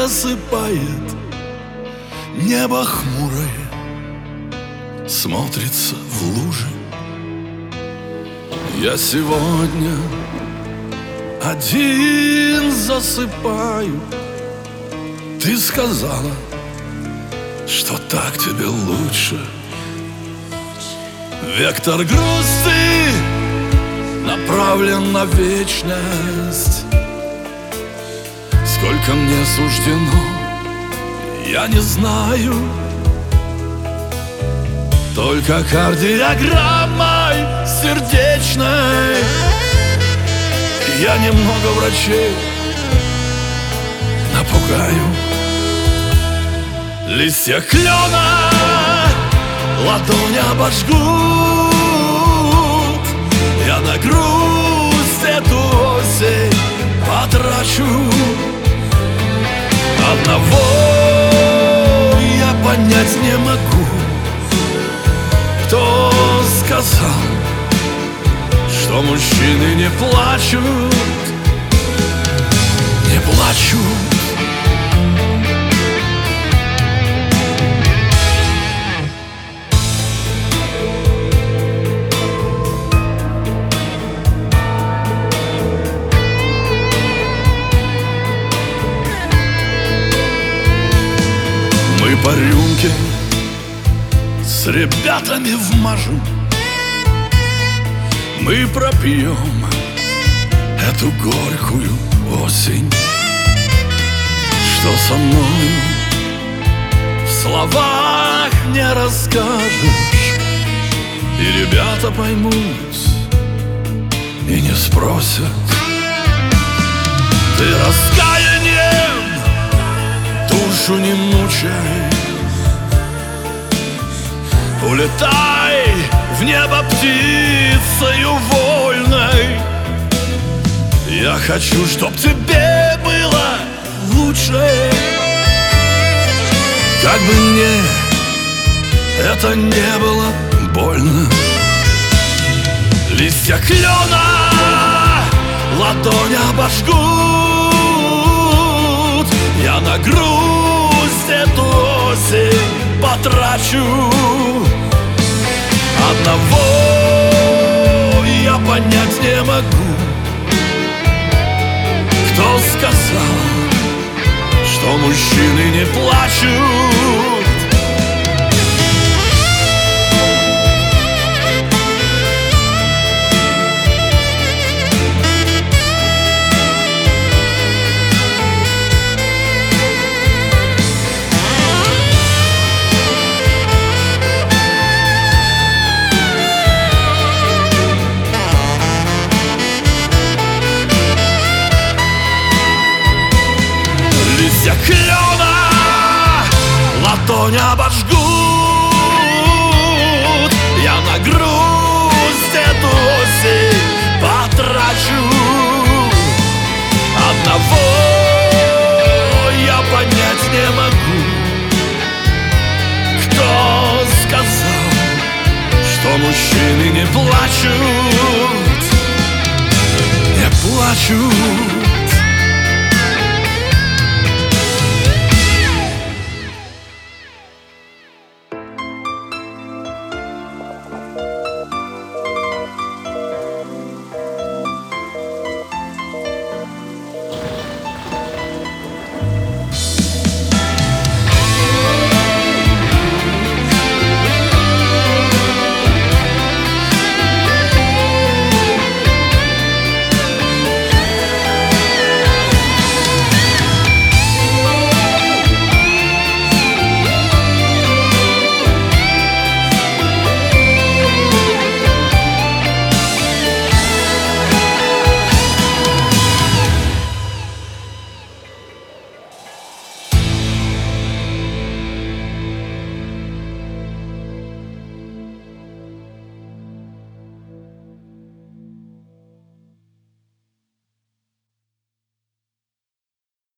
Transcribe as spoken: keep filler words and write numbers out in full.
засыпает, небо хмурое смотрится в луже. Я сегодня один засыпаю. Ты сказала, что так тебе лучше. Вектор грусти направлен на вечность. Сколько мне суждено, я не знаю. Только кардиограммой сердечной я немного врачей напугаю. Листья клена ладони обожгут. Я на грусть эту осень потрачу. Одного я понять не могу: кто сказал, что мужчины не плачут, не плачут. Мы по рюмке с ребятами вмажем. Мы пропьем эту горькую осень. Что со мной в словах не расскажешь, и ребята поймут и не спросят. Ты раскаянием душу не мучай. Улетай в небо птицею вольной. Я хочу, чтоб тебе было лучше. Как бы мне это не было больно. Листья клена ладонь обожгут. Я на грусть эту осень потрачу. Одного я понять не могу: кто сказал, что мужчины не плачут. Листья клена ладонь обожгут.